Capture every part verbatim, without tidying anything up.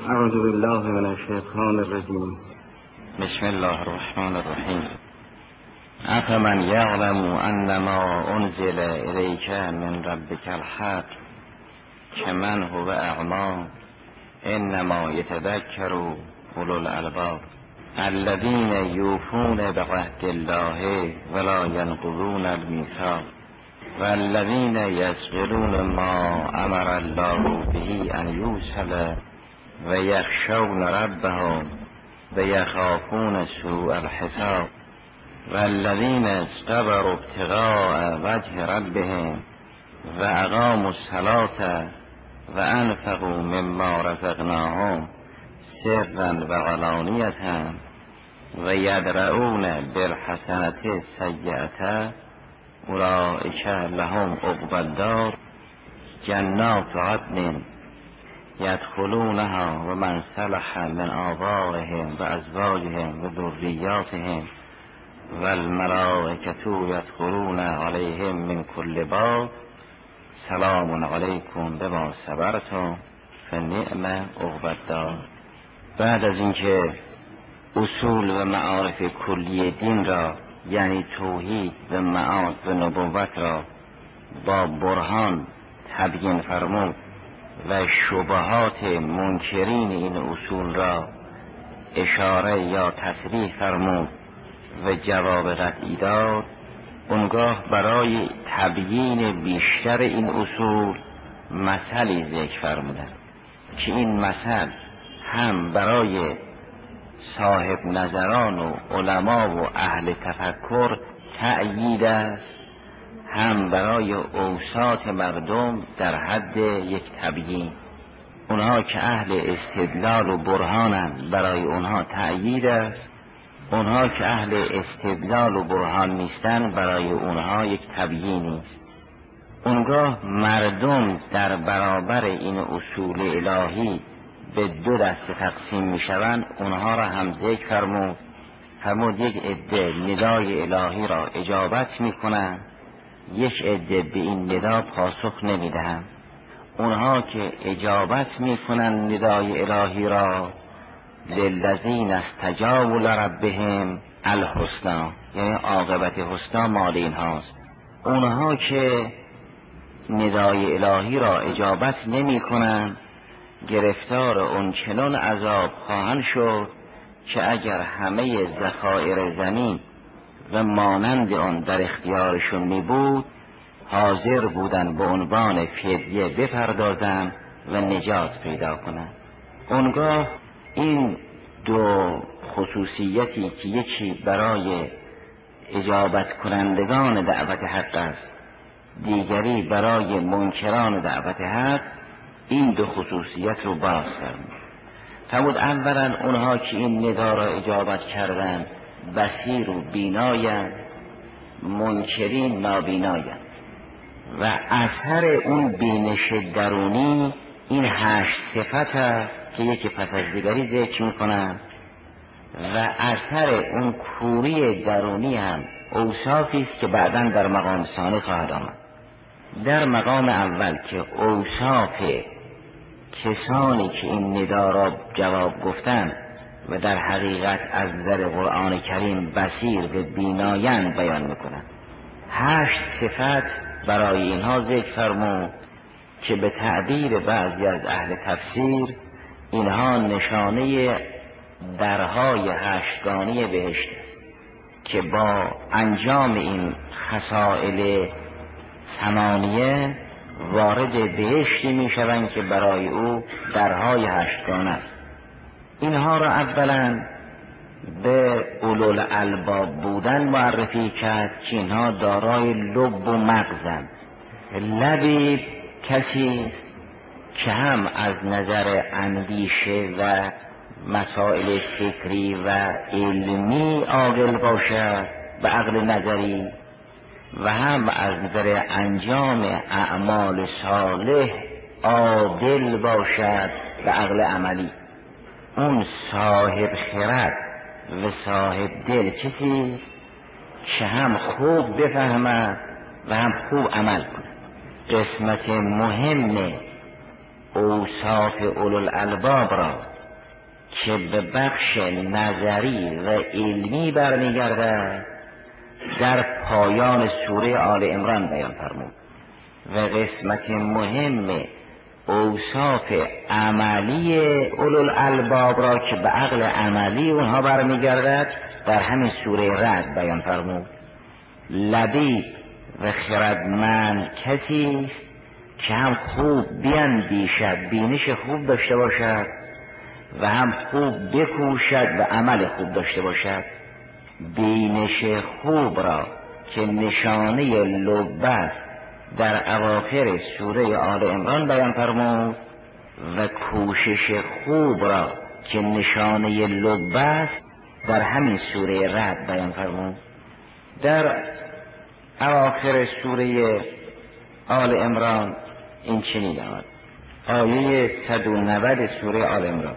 اعوذ بالله من الشیطان الرجیم. بسم الله الرحمن الرحیم. افمن یعلم انما انزل الیک من ربک الحق کمن هو اعمی انما یتذکر اولو الالباب الذین یوفون بعهد الله ولا ینقضون الميثاق والذین یصلون ما امر الله به ان یوصل و یخشون ربهم و یخافون سوء الحساب والذین اصطبروا ابتغاء وجه ربهم و اقاموا الصلاة و انفقوا مما رزقناهم سرا و علانیة و یدرؤون بالحسنة السیئة اولئک لهم عقبی الدار جنات عدن یدخلونها و من صلح من آبائهم و ازواجهم و ذریاتهم و الملائکة یدخلون علیهم من کل باب سلام علیکم بما صبرتم فنعم عقبی الدار. بعد از اینکه اصول و معارف کلی دین را یعنی توحید و معاد و نبوت را با برهان تبیین فرمود و شبهات منکرین این اصول را اشاره یا تصریح فرمود و جواب قطعی داد، اونگاه برای تبیین بیشتر این اصول مثلی ذکر فرمودند که این مثل هم برای صاحب نظران و علما و اهل تفکر تأیید است، هم برای اوساط مردم در حد یک تبیین. اونها که اهل استدلال و برهانند برای اونها تأیید است، اونها که اهل استدلال و برهان نیستند برای اونها یک تبیینی است. اونگاه مردم در برابر این اصول الهی به دو دسته تقسیم می شوند. اونها را هم ذکر فرمود فرمود یک عده ندای الهی را اجابت می کنند، یک عده به این ندا پاسخ نمی دهند. اونها که اجابت می کنند ندای الهی را للذین استجابوا لربهم الحسنی، یعنی عاقبت حسنا مال اینهاست. اونها که ندای الهی را اجابت نمی کنند گرفتار اون چنان عذاب خواهند شد که اگر همه ذخایر زمین و مانند آن در اختیارشون می بود حاضر بودن به عنوان فدیه بپردازند و نجات پیدا کنند. اونگاه این دو خصوصیتی که یکی برای اجابت کنندگان دعوت حق است، دیگری برای منکران دعوت حق، این دو خصوصیت رو باز فرمود. فرمود اولا اونها که این ندا را اجابت کردند بصیر و بینایند، منکرین نابینایند و اثر اون بینش درونی این هشت صفت است که یکی پس از دیگری ذکر میکنند و اثر اون کوری درونی هم اوصافی است که بعداً در مقام ثانی خواهد آمد. در مقام اول که اوصاف کسانی که این ندا را جواب گفتند و در حقیقت از نظر قرآن کریم بصیر و بینایند بیان میکنند، هشت صفت برای اینها ذکر فرمود که به تعبیر بعضی از اهل تفسیر اینها نشانه درهای هشتگانی بهشت که با انجام این خصائل ثمانیه وارد بهشتی می شوند که برای او درهای هشتگانه است. اینها را اولا به اولو الالباب بودن معرفی کرد که اینها دارای لب و مغزند. لبیب کسی که هم از نظر اندیشه و مسائل فکری و علمی عاقل باشد به عقل نظری و هم از نظر انجام اعمال صالح عادل باشد به عقل عملی. اون صاحب خرد و صاحب دل کسی که هم خوب بفهمد و هم خوب عمل کند. قسمت مهم اوصاف اولوالالباب را که به بخش نظری و علمی برمیگردد در پایان سوره آل عمران بیان فرمود و قسمت مهم اوصاف عملی اولوالالباب را که به عقل عملی اونها برمیگردد در همین سوره رعد بیان فرمود. لبیب و خردمند کسی است که هم خوب بیندیشد، بینش خوب داشته باشد و هم خوب بکوشد و عمل خوب داشته باشد. بینش خوب را که نشانه لبه در اواخر سوره آل عمران بیان فرمود و کوشش خوب را که نشانه لبه در همین سوره رعد بیان فرمود. در اواخر سوره آل عمران این چنین آمد، آیه صد و نود سوره آل عمران: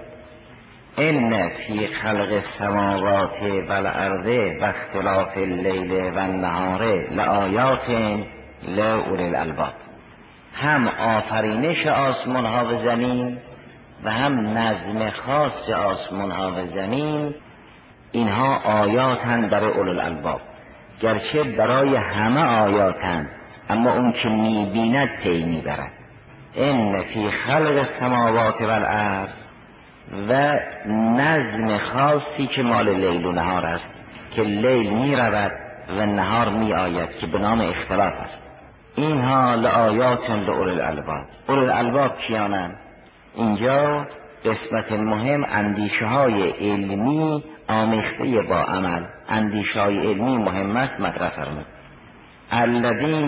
ان فی خلق السماوات والارض و اختلاف اللیل و النهار لآیات لأولی الالباب. هم آفرینش آسمان ها و زمین و هم نظم خاص آسمان ها و زمین، اینها آیاتند برای اولوالالباب. گرچه برای همه آیاتند، اما اون که میبیند پی میبرد. ان فی خلق السماوات والارض و نظم خاصی که مال لیل و نهار است که لیل می رود و نهار می آید که به نام اختلاف است. اینها لآیات لأولوالالباب. اولوالالباب کیانند؟ اینجا قسمت مهم اندیشه های علمی آمیخته با عمل. اندیشه های علمی مهم است مطرح فرمود. الذین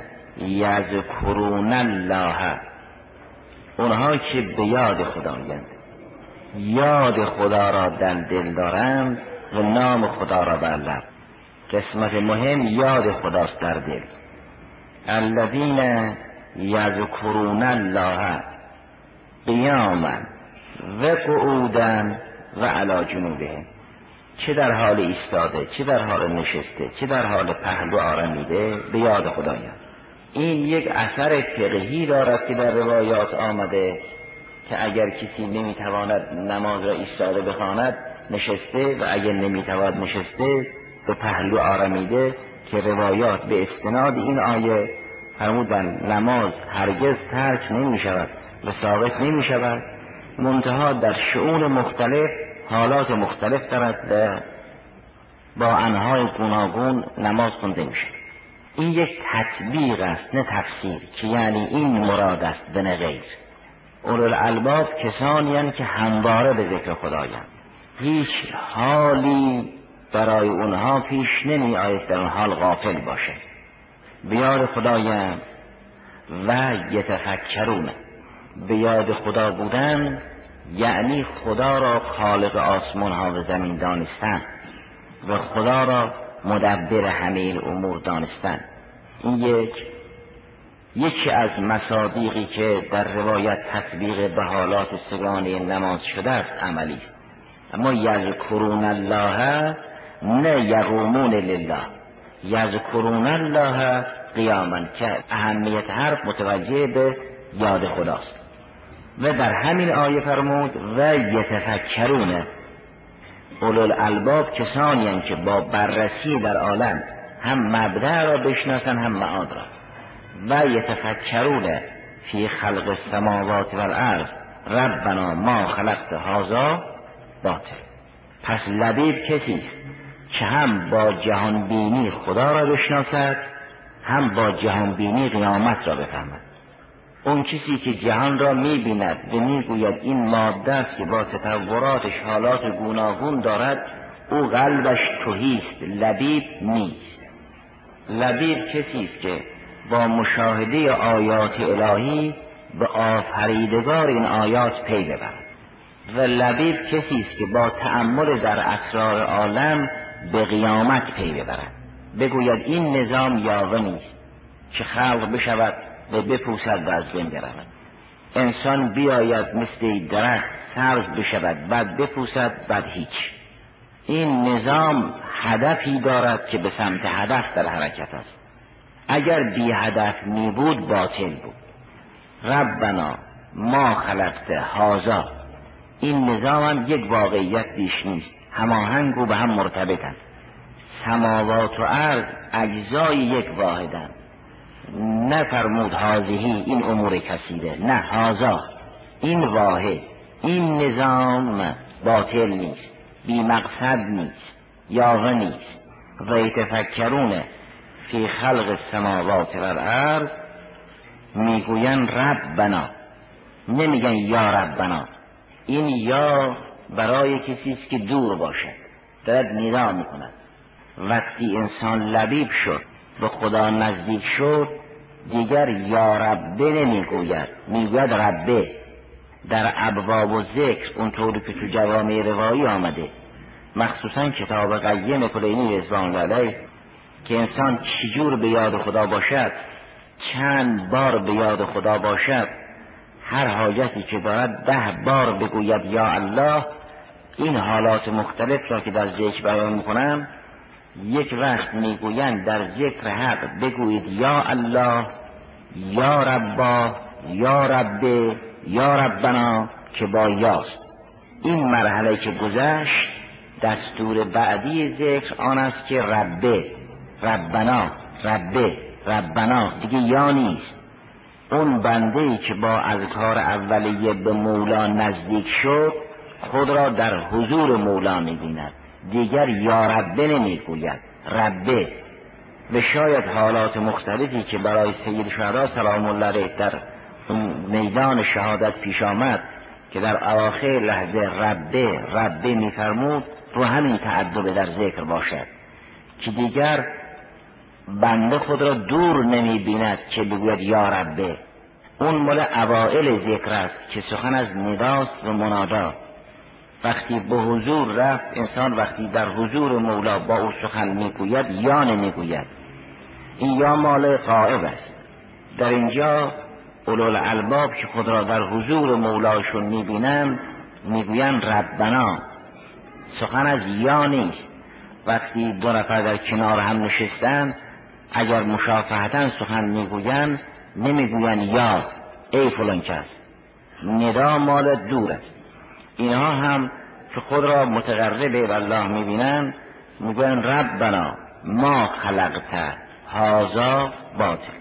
یذکرون الله، اونها که به یاد خدایند، یاد خدا را در دل دارند و نام خدا را بر لب. قسمت مهم یاد خداست در دل. الذین یذکرون الله قیاما و قعودا و علی جنوبهم، چه در حال ایستاده، چه در حال نشسته، چه در حال پهلو آرمیده به یاد خدایند. این یک اثر فقهی دارد که در روایات آمده که اگر کسی نمیتواند نماز را ایستاده بخواند نشسته، و اگر نمیتواند نشسته به پهلو آرمیده، که روایات به استناد این آیه فرمودند نماز هرگز ترک نمی شود و ثابت نمی شود، منتها در شؤون مختلف حالات مختلف دارد و با انواع گوناگون نماز خونده می شود. این یک تطبیق است نه تفسیر، که یعنی این مراد است و نه غیر. اولوالالباب کسانی هستند که همواره به ذکر خدایند، هیچ حالی برای اونها پیش نمی آید در اون حال غافل باشه. به یاد خدایند و یتفکرون. به یاد خدا بودن یعنی خدا را خالق آسمان ها و زمین دانستن و خدا را مدبر همه امور دانستن. این یک یکی از مصادیقی که در روایت تطبیق به حالات سگانه نماز شده است عملی است. اما یذکرون الله نه یقومون لله، یذکرون الله قیاما، که اهمیت حرف متوجه به یاد خداست. و در همین آیه فرمود و یتفکرون. اولوالالباب کسانی هستند که با بررسی در عالم هم مبدأ را بشناسن هم معاد را. و یتفکرون فی خلق السماوات والارض ربنا ما خلقت هذا باطل. پس لبیب کسی است که هم با جهان بینی خدا را بشناسد، هم با جهان بینی قیامت را بفهمد. اون کسی که جهان را می‌بیند و می‌گوید این ماده است که با تطوراتش حالات گوناگون دارد، او قلبش تهی است، لبیب نیست. لبیب کسی است که با مشاهده آیات الهی به آفریدگار این آیات پی ببرد. و لبیب کسی است که با تأمل در اسرار عالم به قیامت پی ببرد، بگوید این نظام یاوه نیست که خلق بشود و بپوسد و از بین برود. انسان بیاید مثل درخت سبز بشود بعد بپوسد بعد هیچ. این نظام هدفی دارد که به سمت هدف در حرکت است. اگر بی هدف می بود باطل بود. ربنا ما خلقته هازا. این نظام هم یک واقعیت بیش نیست، هماهنگ و به هم مرتبطن. سماوات و ارض اجزای یک واحدن. نفرمود هازهی این امور کثیره، نه، هازا این واحد. این نظام باطل نیست، بی مقصد نیست، یاغه نیست. و یتفکرون فی خلق السماوات و الارض، میگوین ربنا، نمیگن یا ربنا. این یا برای کسی است که دور باشد، دارد ندا میکند. وقتی انسان لبیب شد، به خدا نزدیک شد، دیگر یا ربه نمیگوید، میگوید ربه. در ابواب و ذکر اونطوری که تو جوامع روایی آمده، مخصوصا کتاب قیم کلینی رضوان الله علیه، که انسان چجور به یاد خدا باشد، چند بار به یاد خدا باشد، هر حاجتی که دارد ده بار بگوید یا الله. این حالات مختلف را که در ذکر بیان میکنم، یک وقت میگویند در ذکر حق بگویید یا الله، یا ربا، یا ربه، یا ربنا، که با یاست. این مرحله که گذشت، دستور بعدی ذکر آن است که ربه، ربنا، ربه، ربنا، دیگه یا نیست. اون بنده‌ای که با اذکار اولیه به مولا نزدیک شد، خود را در حضور مولا می‌بیند، دیگر یا ربه نمیگوید، ربه. و شاید حالات مختلفی که برای سید شهدا سلام الله علیه در میدان شهادت پیش آمد، که در اواخر لحظه ربه ربه میفرمود، رو همین تعدد در ذکر باشد که دیگر بنده خود را دور نمی بیند که بگوید یا ربه. اون مال اوائل ذکر است که سخن از نداست و منادا. وقتی به حضور رفت انسان، وقتی در حضور مولا با او سخن میگوید یا نمیگوید. این یا مال غائب است. در اینجا اولوالالباب که خود را در حضور مولاشون میبینند میگویند ربنا، سخن از یا نیست. وقتی دو نفر در کنار هم نشستند، اگر مشافهتاً سخن میگویند نمیگویند یا ای فلان کس، ندا مال دور است. اینها هم که خود را متقرب الله میبینند میگویند ربنا ما خلقت هذا باطل،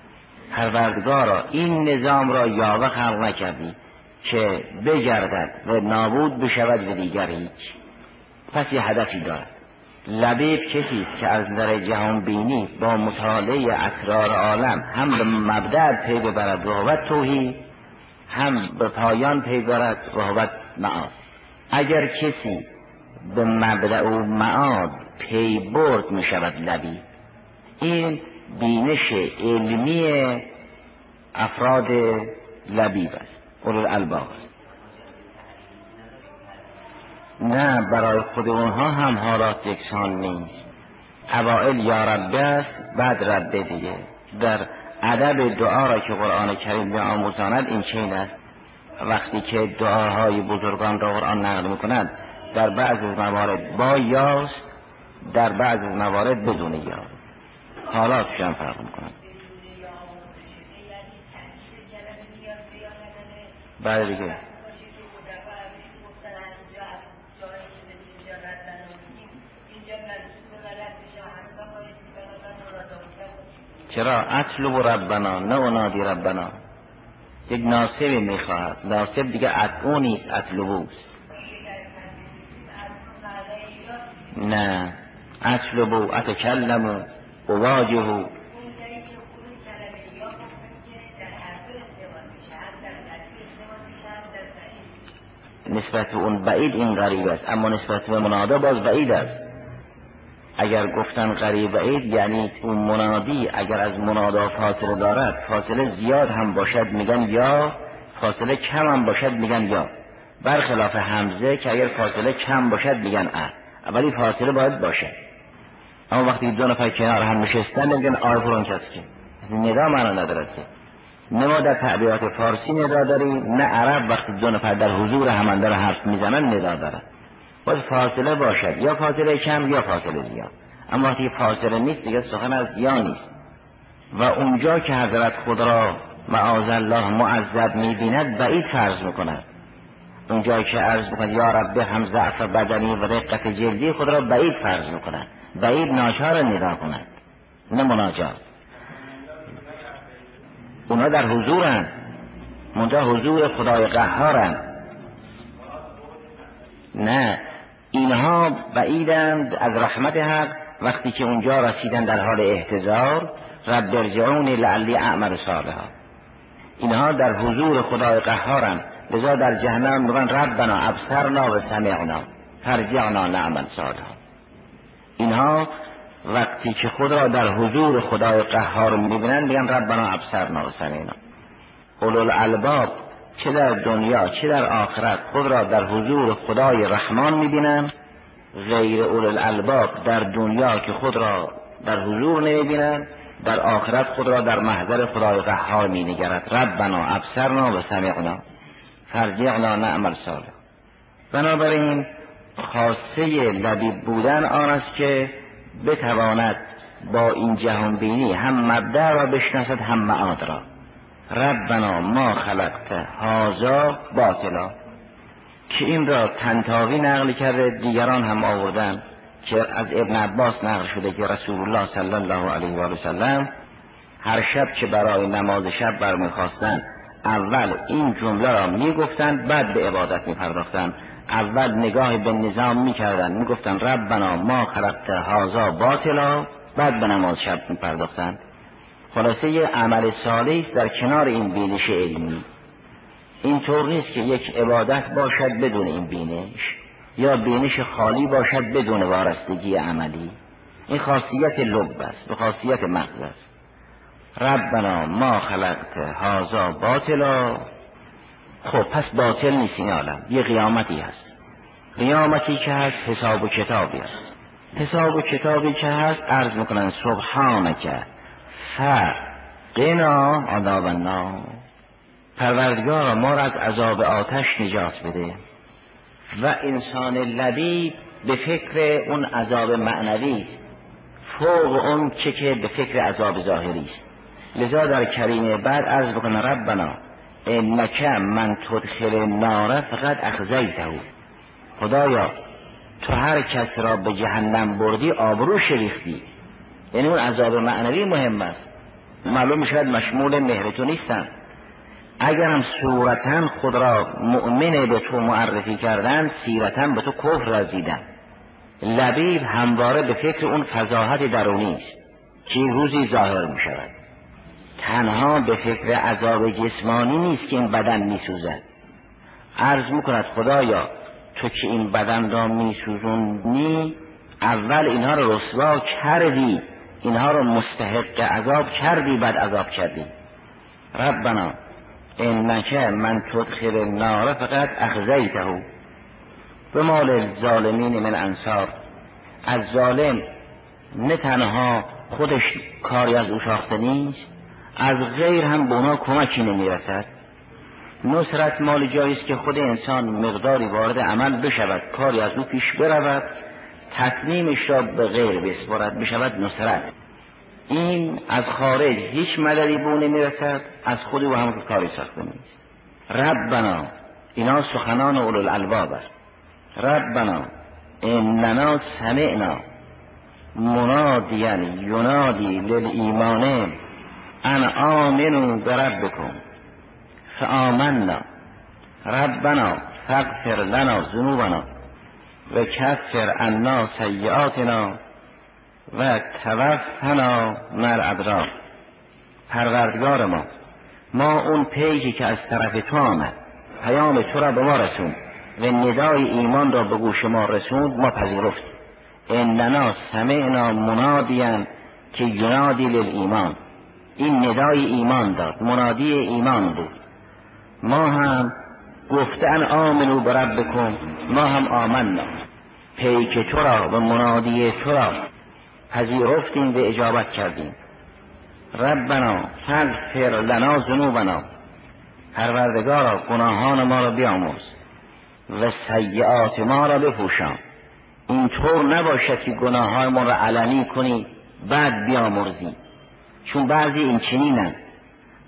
پروردگارا این نظام را یاوه خلق نکردی که بگردد و نابود بشود و دیگر هیچ. پس یه هدفی دارد. لبیب کسی است که از نظر جهان بینی با مطالعه اسرار عالم هم به مبدأ پی ببرد و توحید، هم به پایان پی ببرد و معاد. اگر کسی به مبدأ و معاد پی برد می شود لبیب. این بینش علمی افراد لبیب است، اولوالالباب است. نه، برای خود اونها هم حالات یکسان نیست. اوائل یا ربه است، بعد ربه دیگه. در ادب دعا را که قرآن کریم به آموزاند این چین است. وقتی که دعاهای بزرگان را قرآن نقل میکند، در بعض از موارد با یاست، در بعض از موارد بدون یا. حالاتش هم فرق میکنند. بعد دیگه چرا اطلب ربنا نه انادی ربنا؟ یک ناصبی میخواهد، ناصب دیگه ادعو نیست، اطلبوست. نه، اطلبو، اتکلمو، اواجهو. نسبت به اون بعید این غریب است، اما نسبت به منادا باز بعید است. اگر گفتن قریب بعید یعنی اون منادی اگر از منادا فاصله دارد، فاصله زیاد هم باشد میگن یا، فاصله کم هم باشد میگن یا. برخلاف همزه که اگر فاصله کم باشد میگن ا، ولی فاصله باید باشد. اما وقتی دو نفر کنار هم نشستن نمیگن آی فلان کس، که ندا معنا ندارد. که نه ما در تعبیرات فارسی ندا داریم، نه عرب وقتی دو نفر در حضور همانده را حرف میزنن ندا دارد. باید فاصله باشد، یا فاصله کم یا فاصله زیاد. اما وقتی فاصله نیست دیگه سخن از یا نیست. و اونجا که حضرت خود را معاذ الله معذب میبیند بعید فرض میکند. اونجایی که عرض میکند یا رب هم ضعف بدنی و رقت جلدی، خود را بعید فرض میکند، بعید ناچار ندا کند، نه مناجات. اونا در حضورند، منجا حضور خدای قهارند. نه، اینها بعیدند از رحمت حق. وقتی که اونجا رسیدن در حال احتضار، رب ارجعونی لعلی اعمل صالحا، اینها در حضور خدای قهارند. لذا در جهنم میگن ربنا ابصرنا و سمعنا فرجعنا نعمل صالحا. اینها وقتی که خود را در حضور خدای قهار میبینن میگن ربنا ابصرنا و سمعنا. اولوالالباب چه در دنیا چه در آخرت خود را در حضور خدای رحمان میبینن. غیر اولوالالباب در دنیا که خود را در حضور نمیبینن، در آخرت خود را در محضر خدای قهار مینگرد. ربنا ابصرنا و سمعنا فرجعنا نعمل صالحا. بنابراین خاصه لبیب بودن آن است که بتواند با این جهان بینی هم مبدأ را بشناسد هم معاد را. ربنا ما خلقت هذا باطلا، که این را طنطاوی نقل کرده، دیگران هم آوردن که از ابن عباس نقل شده که رسول الله صلی الله علیه و آله و سلم هر شب که برای نماز شب برمیخواستند اول این جمله را میگفتند، بعد به عبادت میپرداختند. اول نگاه به نظام میکردند، میگفتند ربنا ما خلقت هذا باطلا، بعد به نماز شب میپرداختند. خلاصه یه عمل صالح است در کنار این بینش علمی. اینطور نیست که یک عبادت باشد بدون این بینش، یا بینش خالی باشد بدون وارستگی عملی. این خاصیت لب است، به خاصیت مغز است. ربنا ما خلقت هذا باطلا. خب پس باطل نیست این عالم، یه قیامتی هست. قیامتی که هست حساب و کتابی هست. حساب و کتابی که هست عرض میکنن سبحانک فقنا عذاب النار. پروردگار ما را از عذاب آتش نجات بده. و انسان لبیب به فکر اون عذاب معنوی است، فوق اون چه که به فکر عذاب ظاهری است. لذا در کلمه بعد عرض بکنه ربنا انک من تدخل النار فقط اخزیته. خدایا تو هر کس را به جهنم بردی آبروش ریختی. یعنی اون عذاب معنوی مهم است. معلوم میشود مشمول مهر تو نیستن. اگرم صورتاً خود را مؤمن به تو معرفی کردن، سیرتاً به تو کفر رزیدن. لبیب همواره به فکر اون فضاحت درونی است که روزی ظاهر می شود. تنها به فکر عذاب جسمانی نیست که این بدن می سوزد. عرض می کند خدایا تو که این بدن را می سوزونی، اول اینها را رسوا کردی، اینها را مستحق عذاب کردی، بعد عذاب کردی. ربنا انک من تدخل النار فقط اخزیته و مال الظالمین من انصار. از ظالم نه تنها خودش کاری از او ساخته نیست، از غیر هم به اونا کمکی نمیرسد. نصرت مال جاییست که خود انسان مقداری وارد عمل بشود، کاری از او پیش برود، تتمیمش را به غیر بسپارد، بشود نصرت. این از خارج هیچ مددی به او نمیرسد، از خود او هم کاری ساخته نیست. ربنا، اینا سخنان اولوالالباب است. ربنا اننا سمعنا منادیا ینادی للایمان ان آمنوا بربکم فآمنا ربنا فاغفر لنا ذنوبنا و کفر عنا سیئاتنا و توفنا مع الابرار. پروردگار ما، ما اون پیجی که از طرف تو آمد، پیام تو را به ما رسوند و ندای ایمان را به گوش ما رسوند، ما پذیرفتیم. اننا سمعنا منادیا که ینادی للایمان، این ندای ایمان داد، منادی ایمان بود. ما هم گفتن آمنو بربکم، ما هم آمنا، پیک تو را و منادی تو را پذیرفتیم و اجابت کردیم. ربنا فاغفر لنا ذنوبنا، پروردگارا گناهان ما را بیامرز و سیئات ما را بپوشان. اینطور نباشد که گناهان ما را علنی کنی بعد بیامرزی، چون بعضی این چنینن،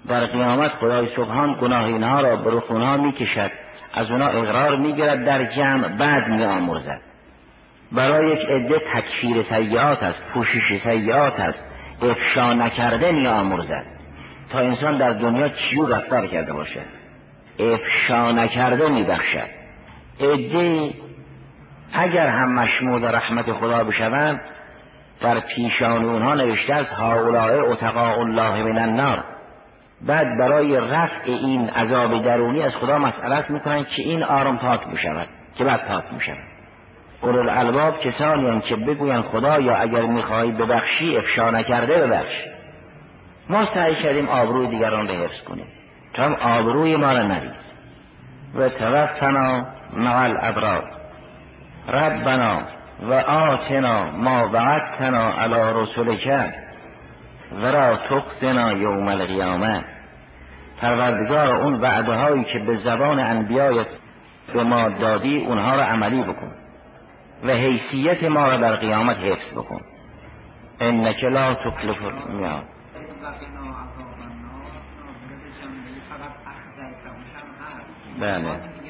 در قیامت خدای سبحان گناه اینها را به رخونها میکشد، از اونا اقرار میگیرد در جمع، بعد میآمرزد. برای یک عده تکفیر سیئات است، پوشش سیئات است، افشا نکرده میآمرزد تا انسان در دنیا چیو رفتار کرده باشد، افشا نکرده میبخشد. عده اگر هم مشمول رحمت خدا بشوند، در پیشان اونها نوشته است هؤلاء اتقاء الله من النار. بعد برای رفع این عذاب درونی از خدا مسئلت میکنن که این آرام پاک بشود، که بعد پاک میشود. اولوالالباب کسانی هستند که بگویند خدا یا اگر میخواهی ببخشی افشا نکرده ببخش. ما سعی کردیم آبروی دیگران را حفظ کنیم تا هم آبروی ما را نریز. و توفنا مع الابرار ربنا و آتنا ما وعدتنا علی رسولک و را تخزنا یوم القیامه. پروردگار اون وعده هایی که به زبان انبیایت به ما دادی اونها را عملی بکن و حیثیت ما را در قیامت حفظ بکن. انک لا تخلف المیعاد. بله.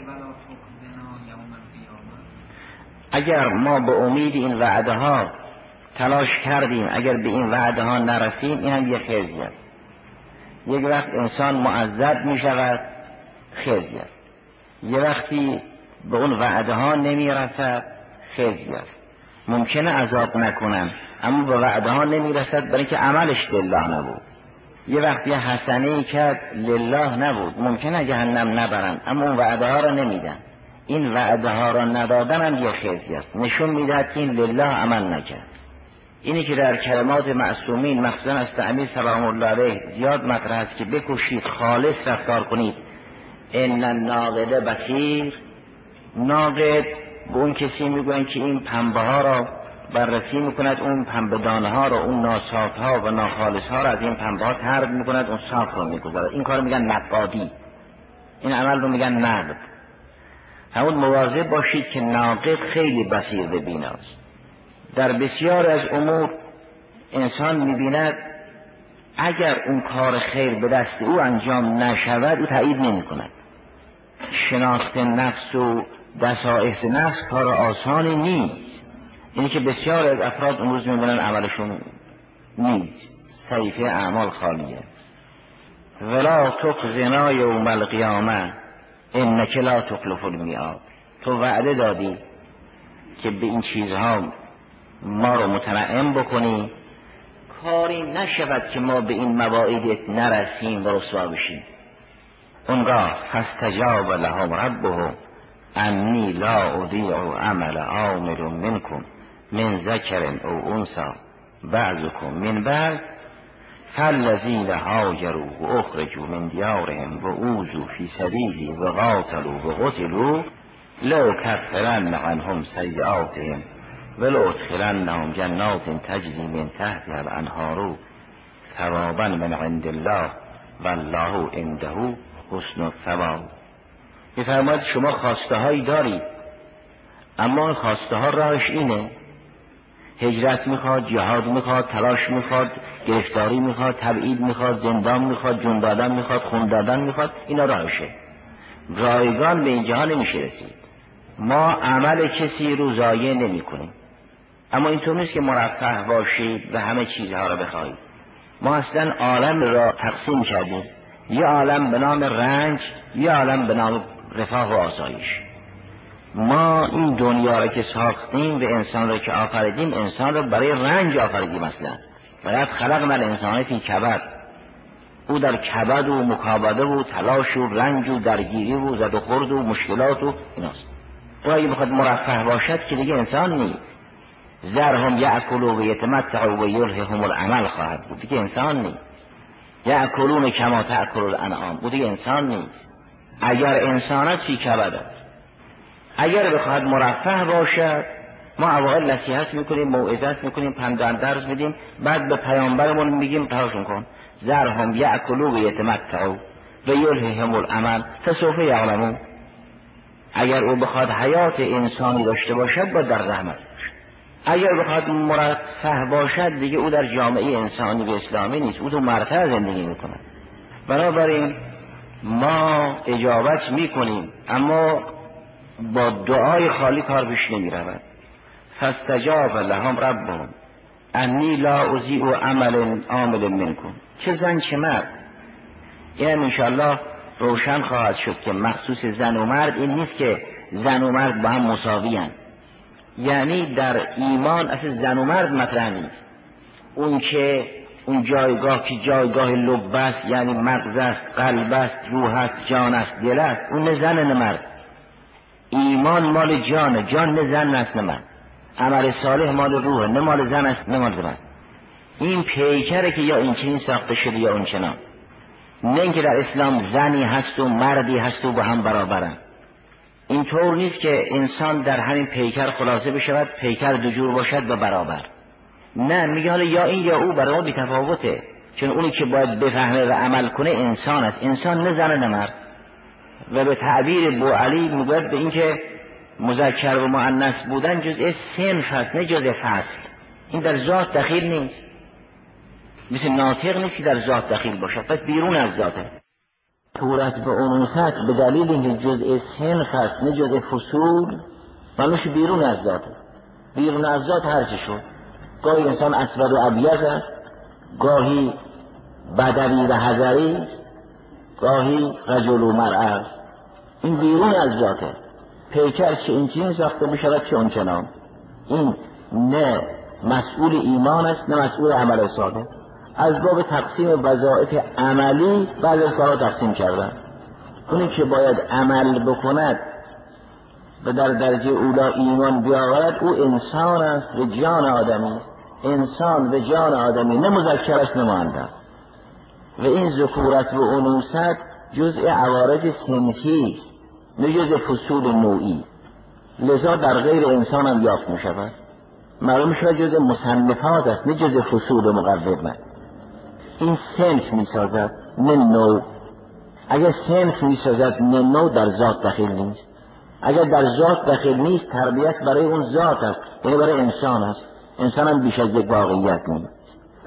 اگر ما به امید این وعده ها تلاش کردیم، اگر به این وعده ها نرسیم، این هم یه خزی است. یک وقت انسان معذب می شود، خزی است. یه وقتی به اون وعده ها نمی رسد، خزی است. ممکنه عذاب نکنن اما به وعده ها نمی رسد برای که عملش لله نبود. یه وقتی حسنه کرد لله نبود، ممکنه جهنم نبرن اما اون وعده ها را نمیدن. این وعده ها را ندادن هم یه خزی است، نشون میدهد که این لله عمل نکرد. اینی که در کلمات معصومین مخصوصا از تعمیر سلام الله علیه زیاد مطرح است که بکوشید خالص رفتار کنید. ان الناقد بصیر. ناقد به اون کسی میگوین که این پنبه ها را بررسی میکند، اون پنبه دانه ها را، اون ناصاف ها و ناخالص ها را از این پنبه ها طرد میکند، اون صاف رو میگذارد. این کار میگن نقادی، این عمل رو میگن نقد. همون مواظب باشید که ناقد خیلی بصیر و بیناست. در بسیار از امور انسان میبیند اگر اون کار خیر به دست او انجام نشود او تایید نمی کند. شناخت نفس و دسائس نفس کار آسانی نیست. اینی که بسیار از افراد امروز میبینن عملشون نیست، صحیفه اعمال خالیه. ولا تخزنا یوم القیامه انک لا تخلف المیعاد. تو وعده دادی که به این چیزها ما رو متنعم بکنی، کاری نشود که ما به این مواعیدت نرسیم و رسوا بشیم. اونگاه فاستجاب لهم ربهم انی لا اضیع عمل عامل منکم من ذکر او انثی بعضکم من بعض فالذین هاجروا و اخرجوا من دیارهم و اوذوا فی سبیلی و قاتلوا و قتلوا لأکفرن عنهم سیئاتهم ولأدخلنهم جنات تجری من تحتها الانهار ثوابا من عند الله والله عنده حسن الثواب. می‌فرماید شما خواسته هایی دارید اما خواسته ها راهش اینه: هجرت میخواد، جهاد میخواد، تلاش میخواد، گرفتاری میخواد، تبعید میخواد، زندان میخواد، جون دادن میخواد، خون دادن میخواد. اینا راهشه. رایگان به اینجا نمیشه رسید. ما عمل کسی رو ضایع نمی کنیم، اما اینطور نیست که مرفه باشید و همه چیزها را بخواهید. ما اصلا عالم را تقسیم کردیم، یه عالم به نام رنج، یه عالم به نام رفاه و آسایش. ما این دنیا را که ساختیم و انسان را که آفریدیم، انسان را برای رنج آفریدیم. اصلا باید خلقنا الانسان فی کبد. او در کبد و مکابده و تلاش و رنج و درگیری و زد و خورد و مشکلات و ایناست. او اگه بخواد مرفه باشد که دیگه انسان نیست. ذرهم یأکلوا و یتمتعوا و یلههم الامل خواهد بود، دیگه انسان نیست. یأکلون کما تأکل الانعام، او دیگه انسان نیست. اگر انسان است فی کبد است. اگر بخواد مرفه باشد، ما اوائل نصیحت میکنیم، موعظت میکنیم، پند و اندرز میدیم، بعد به پیامبرمون میگیم تاشون کن. ذرهم یأکلوا و یتمتعوا و یلههم الامل فسوف یعلمون. اگر او بخواد حیات انسانی داشته باشد باید در زحمت باشد. اگر بخواد مرفه باشد دیگه او در جامعه انسانی و اسلامی نیست، او تو مرتع زندگی میکنه. بنابراین ما اجابت میکنیم، اما با دعای خالی کار پیش نمی رود. فاستجاب لهم ربهم انی لا اضیع عمل عامل منکم. چه زن چه مرد، یعنی انشاءالله روشن خواهد شد که مخصوص زن و مرد این نیست که زن و مرد با هم مساوی هستند. یعنی در ایمان اصلا زن و مرد مطرح نیست. اون که اون جایگاه که جایگاه لب است، یعنی مغز است، قلب است، روح است، جان است، دل است، اون نه زن نه مرد. ایمان مال جانه، جان نه زن است نه مرد. عمل صالح مال روح، نه مال زن است نه مال مرد. این پیکره که یا این چنین ساخته شده یا اون چنان. نه اینکه در اسلام زنی هست و مردی هست و با هم برابرن. این طور نیست که انسان در همین پیکر خلاصه بشود، پیکر دو جور باشد و برابر. نه، میگه حالا یا این یا او، برای ما بی‌تفاوته، چون اونی که باید بفهمه و عمل کنه انسان است. انسان نه زن نه مرد. و به تعبیر بوعلی میگوید به این که مذکر و مؤنث بودن جزء صنف است نه جزء فصل. این در ذات دخیل نیست، مثل ناطق نیست که در ذات دخیل باشد، پس بیرون از ذاته. صورت به انوثت به دلیل اینکه جزء صنف است نه جزء فصول، منوش بیرون از ذاته. بیرون از ذات هر چه شد، گاهی انسان اسود و ابیض است، گاهی بدوی و حضری است، گاهی رجل و مرء است. این بیرون از ذاته. پیکر چه این چنین ساخته بشود چه اون چنان. این نه مسئول ایمان است نه مسئول عمل صالح. از باب تقسیم وظایف عملی بعضی از کارها تقسیم کردن. اونی که باید عمل بکند و در درجه اولا ایمان بیاورد، او انسان است و جان آدمی است. انسان و جان آدمی نه مذکر است نه مؤنث. و این ذکورت و انوثت جزء عوارض صنفی است نه جزء فصول نوعی. لذا در غیر انسان هم یافت می شود. معلوم شود جزء مصنفات است نه جزء فصول مقومه. این صنف می سازد نه نوع. اگر صنف می سازد نه نوع، در ذات دخیل نیست. اگر در ذات دخیل نیست، تربیت برای اون ذات است، یعنی برای انسان است. انسان هم بیش از یک واقعیت نیست.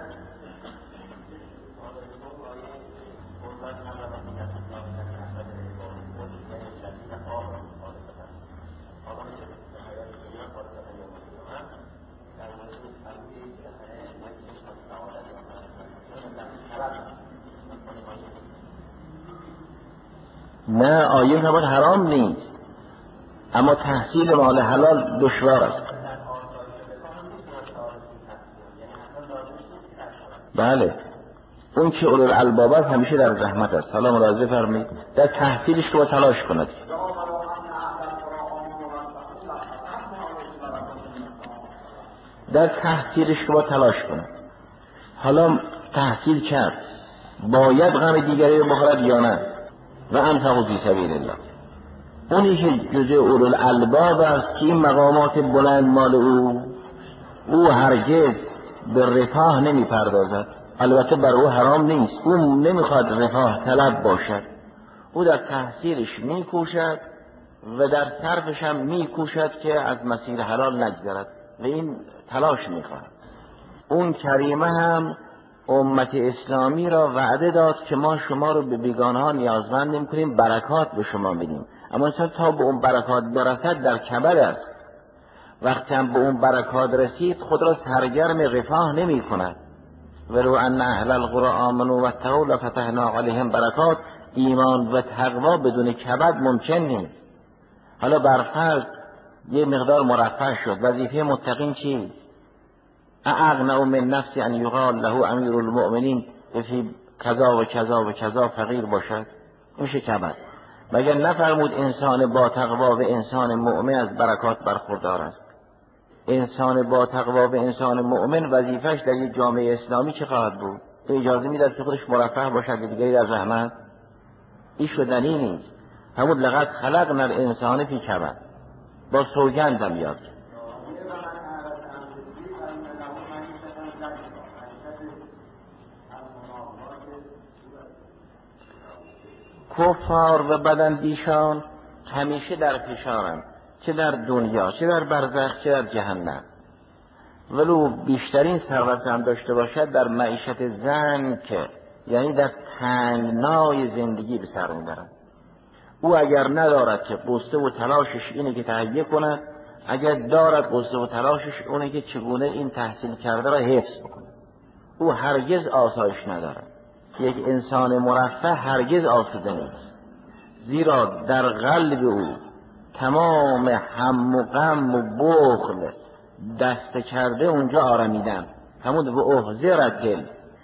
نه، آیه نباید حرام نیست، اما تحصیل مال حلال دشوار است. بله، اون که اولو الالباب است همیشه در زحمت است. حالا ملاحظه فرمایید، در تحصیلش که با تلاش کند. در تحصیلش که با تلاش کند. حالا تحصیل کرد، باید غم دیگری رو بخورد یا نه؟ و انفقوا فی سبیل الله. اونی که جزء اولو الالباب است که این مقامات بلند مال او، او هرگز به رفاه نمی پردازد. البته بر او حرام نیست، او نمیخواد رفاه طلب باشد. او در تحصیلش می کوشد و در صرفش هم می کوشد که از مسیر حلال نگذرد و این تلاش می خواهد. اون کریمه هم امت اسلامی را وعده داد که ما شما رو به بیگانه ها نیازمند نمی کنیم، برکات به شما میدیم. اما انسان تا به اون برکات برسد در کبد است. وقتی هم به اون برکات رسید خود را سرگرم رفاه نمی کند. ولو ان اهل القرى آمنوا واتقوا لفتحنا علیهم برکات. ایمان و تقوا بدون کبد ممکن نیست. حالا برفرض یه مقدار مرفه شد، وظیفه متقین چیست؟ اغنى من نفس ان یقال له امیر المؤمنین فی کذا و کذا و کذا فقیر باشد. میشه کبد. مگر نفرمود انسان با تقوا و انسان مؤمن از برکات برخوردار است؟ انسان با تقوا و انسان مؤمن وظیفش در یک جامعه اسلامی چه خواهد بود؟ اجازه میداد که خودش مرفه باشد و دیگری در زحمت؟ این شدنی نیست. همون لقد خلقنا الانسان فی کبد. با سوگندم یاد. کفار و بداندیشان همیشه در فشارند، چه در دنیا چه در برزخ چه در جهنم. ولو بیشترین ثروت هم داشته باشد در معیشت زن که یعنی در تنگنای زندگی به سر میبرند. او اگر ندارد که قصه و تلاشش اینه که تهیه کند، اگر دارد قصه و تلاشش اونه که چگونه این تحصیل کرده را حفظ بکنه. او هرگز آسایش ندارد. یک انسان مرفه هرگز آسوده نیست، زیرا در قلب او تمام هم و غم و بخل دست کرده اونجا آرمیدن. همون به احضرت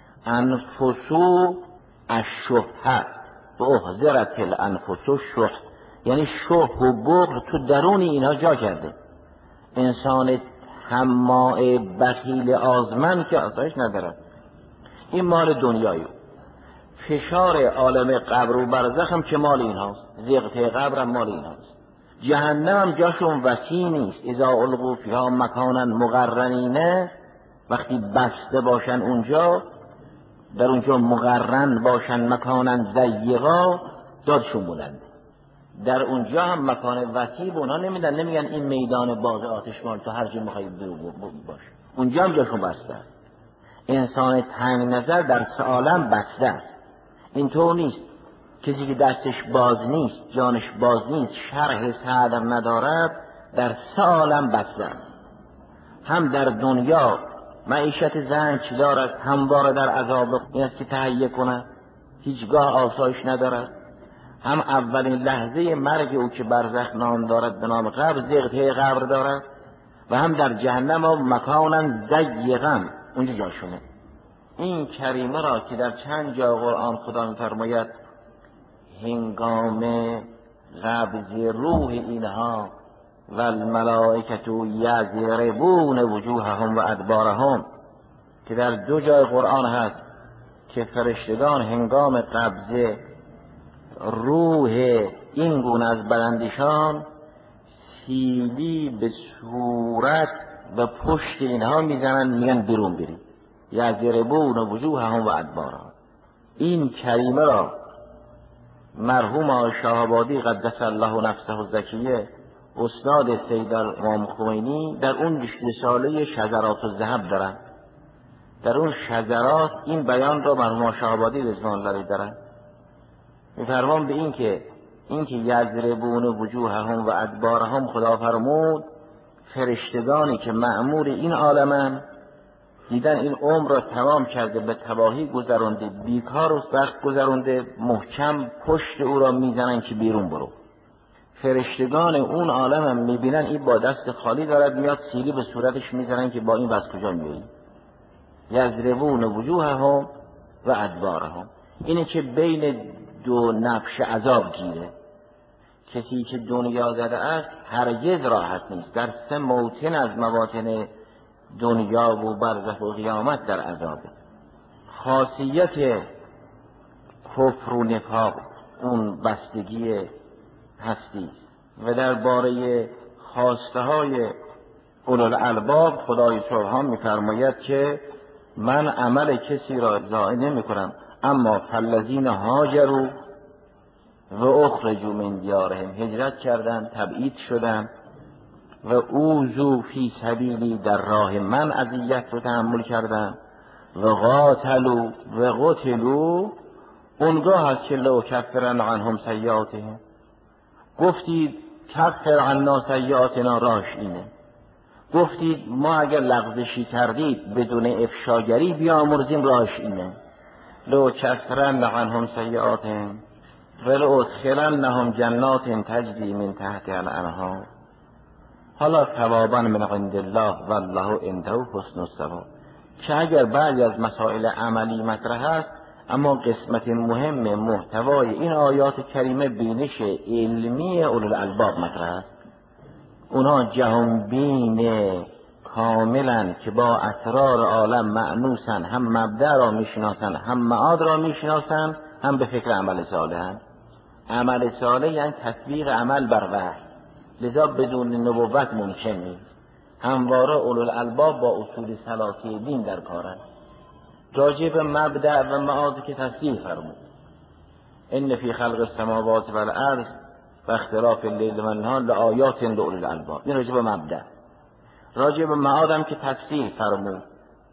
الانفسو الشح، به احضرت الانفسو الشح، یعنی شح و بخل تو درون اینها جا کرده. انسان طماع بخیل آزمند که آسایش ندارد. این مال دنیایی. فشار عالم قبر و برزخ هم که مال این هاست، زیغته قبر هم مال این هاست. جهنم هم جاشون وسیع نیست. اذا القوا فیها مکانا مقرنین، وقتی بسته باشن اونجا، در اونجا مقرن باشن، مکانا ضیقا، دادشون بلنده. در اونجا هم مکان وسیع به اونا نمیدن، نمیگن این میدان باز آتش مال تو هر جا میخوای باش. اونجا هم جاشون بسته است. انسان تنگ نظر در سه عالم بسته است. اینطور نیست کسی که دستش باز نیست، جانش باز نیست، شرح صدر ندارد، در سه عالم بسته است. هم در دنیا معیشت زنچ دارد، همواره در عذاب این است که تهیه کند، هیچگاه آسایش ندارد. هم اولین لحظه مرگ او که برزخ نام دارد به نام قبر، زیغته قبر دارد، و هم در جهنم و مکانا ضیقا، اونجا جاشونه. این کریمه را که در چند جا قرآن خدا می‌فرماید هنگام قبض روح اینها و الملائکه یضربون وجوههم و ادبارهم، که در دو جای قرآن هست که فرشتگان هنگام قبض روح این گونه از بدنشان سیلی به صورت و پشت اینها میزنن، میگن بیرون برید. یضربون وجوههم و ادبارهم. این کریمه را مرحوم شاهآبادی قدس الله نفسه الزکیه، استاد سید امام خمینی، در اون رساله شذرات الذهب دارن. در اون شذرات این بیان را مرحوم شاهآبادی رضوان الله دارن. میفرمان به این که این که یضربون وجوههم و ادبارهم، خدا فرمود فرشتگانی که مأمور این عالمن، دیدن این عمر را تمام کرده، به تباهی گذرانده، بیکار و سخت گذرانده، محکم پشت او را میزنن که بیرون برو. فرشتگان اون عالم هم میبینن این با دست خالی دارد میاد، سیلی به صورتش میزنن که با این بس کجا میایی. یضربون وجوههم و ادبارهم، اینه که بین دو نفش عذاب گیره. کسی که دنیا زده است هرگز راحت نیست، در سه موطن از مواطن دنیا و برزخ و قیامت در عذابه. خاصیت کفر و نفاق اون بستگی هستی است. و درباره خواسته های اولوالالباب خدای سبحان می‌فرماید که من عمل کسی را ضایع نمی‌کنم، اما فالذین هاجروا و اخرجوا من دیارهم، هجرت کردند، تبعید شدند، و اوذوا فی سبیلی، در راه من اذیت رو تحمل کردند، و قاتلوا و قتلوا، اونگاه هست که لو کفرن عنهم سیئاتهم. گفتید کفر عنا سیئاتنا، راش اینه. گفتید ما اگر لغزشی کردید بدون افشاگری بیامرزیم، راش اینه. لو کفرن عنهم سیئاتهم ولو ادخلنهم جنات تجری من تحتها الانهار. حالا ثوابا من عند الله والله عنده حسن الثواب. که اگر بعضی از مسائل عملی مطرح است، اما قسمت مهم محتوای این آیات کریمه بینش علمی اولوالالباب مطرح است. اونها جهانبین کاملا که با اسرار عالم مأنوسن، هم مبدأ را میشناسن، هم معاد را میشناسن، هم به فکر عمل صالحن. عمل صالح یعنی تطبیق عمل بر وحی، لذا بدون نبوت ممکن نیست. همواره اولوالالباب با اصول ثلاثه دین در کارند. راجع به مبدأ و معاد که تصریح فرمود، ان فی خلق السماوات و الارض و اختلاف اللیل و النهار لآیات لأولی الالباب. این راجع به مبدأ. راجع به معاد هم که تصریح فرمود،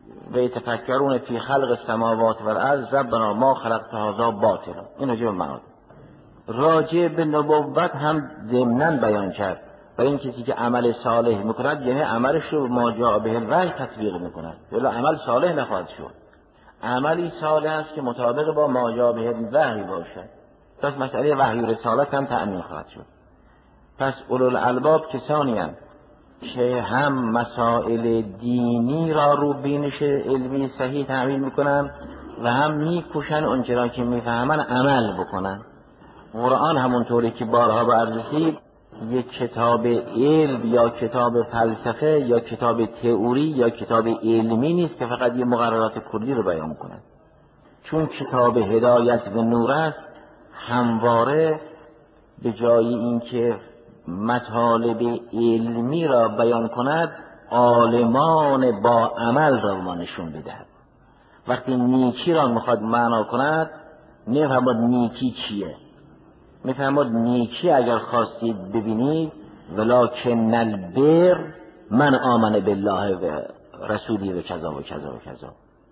و یتفکرون فی خلق السماوات و الارض ربنا ما خلقت هذا باطلا. این راجع به معاد. راجع به نبوت هم ضمناً بیان کرد و این کسی که عمل صالح میکند یعنی عملش رو ما جاء به الوحی تطبیق میکند، ولی عمل صالح نخواهد شد. عملی صالح است که مطابق با ما جاء به الوحی باشد. پس مسئله وحی و رسالت هم تأمین خواهد شد. پس اولوالالباب کسانی هستند که هم مسائل دینی را رو بینش علمی صحیح تعمیل میکنن و هم میکوشن اونچه را که میفهمن عمل بکنن. قرآن همونطوری که بارها به عرض رسید یک کتاب علم یا کتاب فلسفه یا کتاب تئوری یا کتاب علمی نیست که فقط یه مقررات کلی رو بیان کنه. چون کتاب هدایت و نور است، همواره به جای اینکه مطالب علمی را بیان کند عالمان با عمل را ما نشون بدهد. وقتی نیکی را میخواد معنا کند نفهمد نیکی چیه، میفهمد نیکی اگر خواستید ببینید ولکن البر من آمن بالله و رسولی و کذا و کذا و کذا.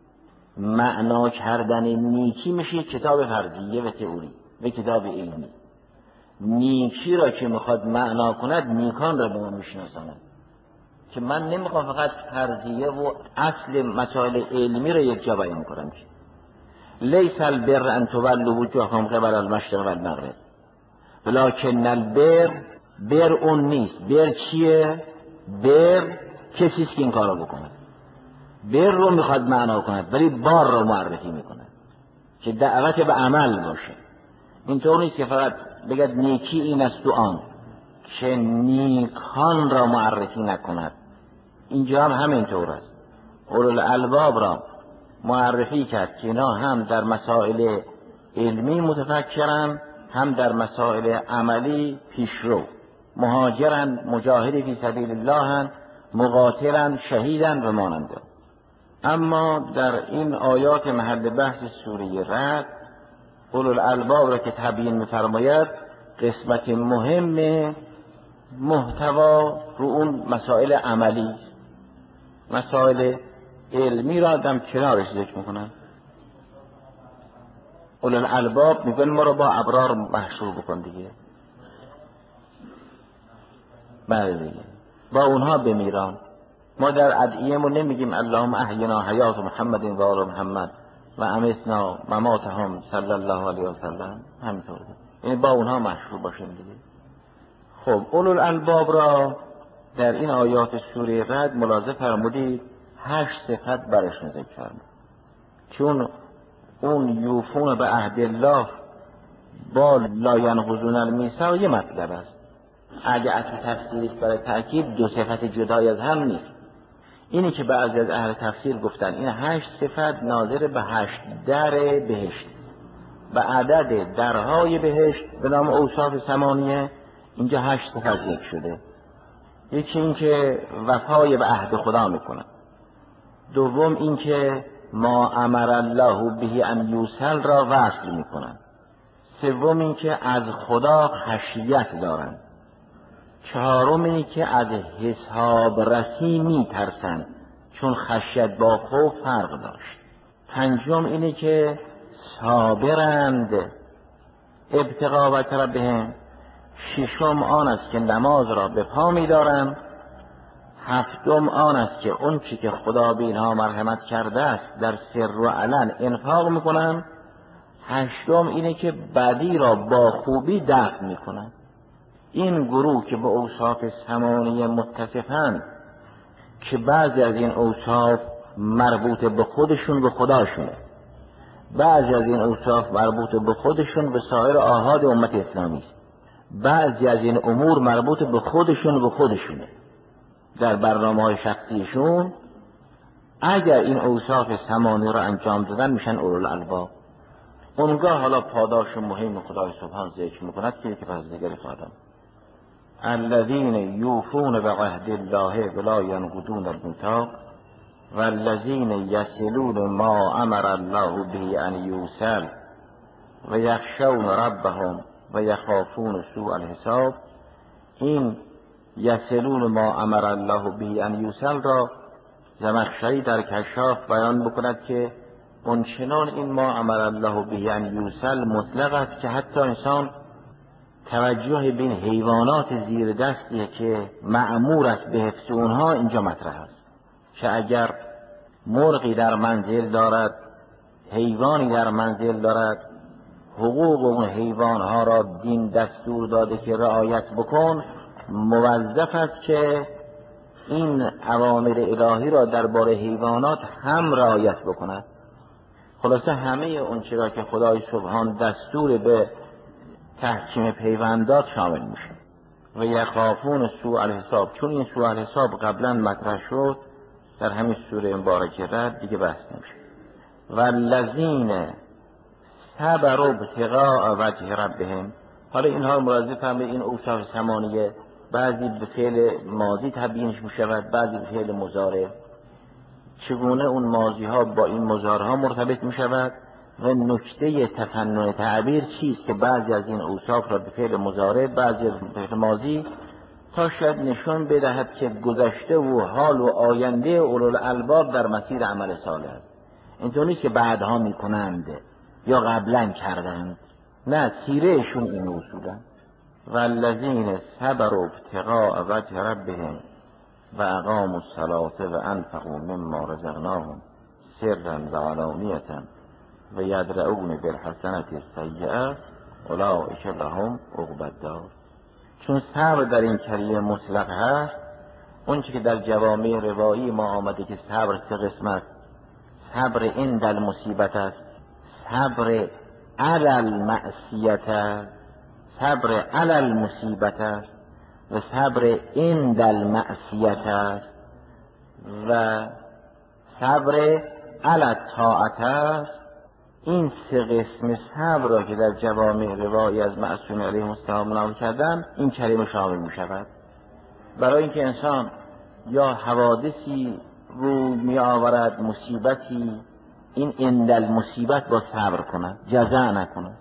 معنا کردن نیکی میشه کتاب فرضیه و تئوری و کتاب علمی. نیکی را که میخواد معنا کند نیکان را به ما میشناساند که من نمیخوام فقط فرضیه و اصل مسائل علمی را یک جا بیان کنم. لیس البر ان تولوا وجوهکم قبل المشرق و المغرب ولکن البر بر اون نیست. بر چیه؟ بر کسیست که این کار رو بکنه. بر رو میخواد معنا کند ولی بار رو معرفی میکنه که دعوت به عمل باشه. اینطور نیست که فقط بگد نیکی این است و آن، که نیکان را معرفی نکند. اینجا هم همینطور است. اولوالالباب را معرفی کرد که اینا هم در مسائل علمی متفکرن هم در مسائل عملی پیشرو، مهاجرن، مجاهدی فی سبیل الله، مقاتلن، شهیدن و ماننده. اما در این آیات محل بحث سوره رعد اولوالالباب را که تبیین می‌فرماید قسمت مهم محتوا رو اون مسائل عملی است. مسائل علمی را دم کنارش ذکر میکنن. اولوالالباب میگن ما را با ابرار محشور بکن دیگه، بله دیگه با اونها بمیران. ما در ادعیه‌مون نمیگیم اللهم احینا حیات محمد و آل محمد و امتنا مماتهم صلی الله علیه و سلم. همینطور یعنی با اونها محشور باشیم دیگه. خب اولوالالباب را در این آیات سوره رعد ملاحظه فرمودید هشت صفت برشون ذکر فرمود. چون اون یوفون به عهد الله با لا ینقضون المیثاق یه مطلب است. اگه اصل تفسیرش برای تأکید دو صفت جدای از هم نیست. اینی که بعضی از اهل تفسیر گفتن این هشت صفت ناظر به هشت در بهشت، به عدد درهای بهشت به نام اوصاف ثمانیه اینجا هشت صفت ذکر شده. یکی این که وفای به عهد خدا میکنن، دوم این که ما امر الله به ان یوصل را وصل میکنن، سوم این که از خدا خشیت دارن، چهارم اینی که از حساب رسی میترسن چون خشیت با خوف فرق داشت، پنجم اینی که صابرند ابتغاء وجه ربهم، ششم آن است که نماز را به پا می‌دارند، هفتم آن است که اون چی که خدا به اینها مرحمت کرده است در سر و علن انفاق میکنن، هشتم اینه که بدی را با خوبی دفع میکنن. این گروه که به اوصاف ثمانیه متصفند که بعضی از این اوصاف مربوط به خودشون به خداشونه، بعضی از این اوصاف مربوط به خودشون به سایر آحاد امت اسلامی است، بعضی از این امور مربوط به خودشون به خودشونه در برنامه‌های شخصیشون. اگر این اوصاف ثمانی را انجام دادن میشن اولوالالباب. اونگاه حالا پاداش مهم خدای سبحان ذکر میکند که که پس دیگری خواهدم الذین یوفون بعهد الله ولا ینقضون المیثاق والذین یصلون ما امر الله به ان یوصل و یخشون ربهم و یخافون سوء الحساب. این یصلون ما امر الله به ان یوصل را زمخشری در کشاف بیان بکند که اونچنان این ما امر الله به یعنی یوسل مطلق است که حتی انسان توجه بین حیوانات زیر دستی که مأمور است به حفظ اونها اینجا مطرح است، که اگر مرغی در منزل دارد، حیوانی در منزل دارد، حقوق اون حیوانها را دین دستور داده که رعایت بکن، موظف است که این اوامر الهی را درباره حیوانات هم رعایت بکند. خلاصه همه اون چرا که خدای سبحان دستور به تحکیم پیوندات شامل میشه. و یخافون سوء الحساب، چون این سوء الحساب قبلا مطرح شد در همین سوره مبارکه رد دیگه بحث نمیشه. والذین صبروا ابتغاء وجه ربهم، حالا اینها ملاحظه فرمایید این اوصاف ثمانیه بعضی به فعل ماضی تبیینش میشود، بعضی به فعل مضارع. چگونه اون ماضی ها با این مضارع ها مرتبط میشود و نکته تفنن تعبیر چیست که بعضی از این اوصاف را به فعل مضارع، بعضی از فعل ماضی، تا شاید نشون بدهد که گذشته و حال و آینده اولوالالباب در مسیر عمل صالح است. اینطور نیست که بعدها میکنند یا قبلا کردند، نه، سیرهشون این اصولا. والذین صبروا ابتغاء وجه ربهم و اقاموا الصلاة و انفقوا مما رزقناهم سرا و علانیة و یدرؤون بالحسنة السیئة اولئک لهم عقبی الدار. چون صبر در این کلمه مطلق هست، اون چی که در جوامع روایی ما آمده که صبر سه قسم است: صبر عند المصیبت است، صبر علی المعصیت است، صبر علی المصیبت است و صبر عند المعصیت است و صبر علی الطاعت است. این سه قسم صبر را که در جوامع روایی از معصوم علیه السلام نقل کردن این کلمه شامل می شود. برای اینکه انسان یا حوادثی رو می آورد، مصیبتی، این عند المصیبت با صبر کند، جزع نکند.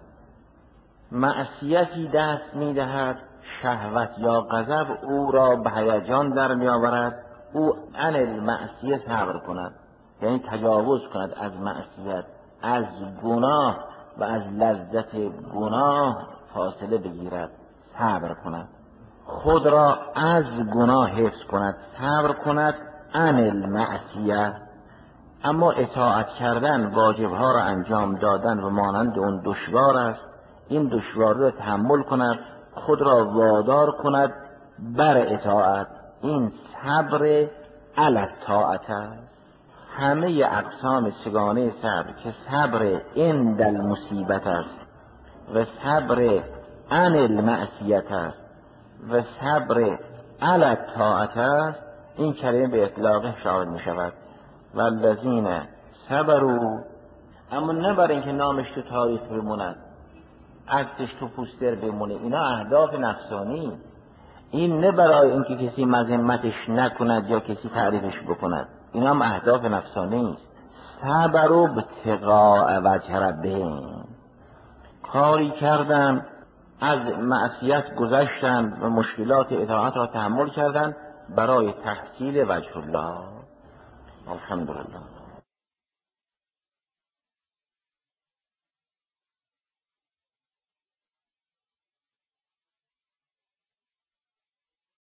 معصیتی دست می دهد، شهوت یا غضب او را به هیجان در می آورد، او عن المعصیه صبر کند، یعنی تجاوز کند از معصیت، از گناه و از لذت گناه فاصله بگیرد، صبر کند، خود را از گناه حفظ کند، صبر کند عن المعصیه. اما اطاعت کردن، واجبها را انجام دادن و مانند اون دشوار است، این دشوار را تحمل کند، خود را وادار کند بر اطاعت، این صبر علی الطاعت است. همه اقسام سگانه صبر که صبر عند المصیبت است و صبر عن المعصیت است و صبر علی الطاعت است، این کلمه به اطلاق شامل می شود. والذین صبروا، اما نه برای اینکه نامش تو تاریخ بموند، عکسش تو پوستر بمونه، اینا اهداف نفسانی، این نه برای اینکه کسی مذمتش نکند یا کسی تعریفش بکند، اینا هم اهداف نفسانی است. صبروا ابتغاء وجه ربهم، کاری کردن، از معصیت گذشتن و مشکلات اطاعت را تحمل کردن برای تحصیل وجه الله. الحمدلله.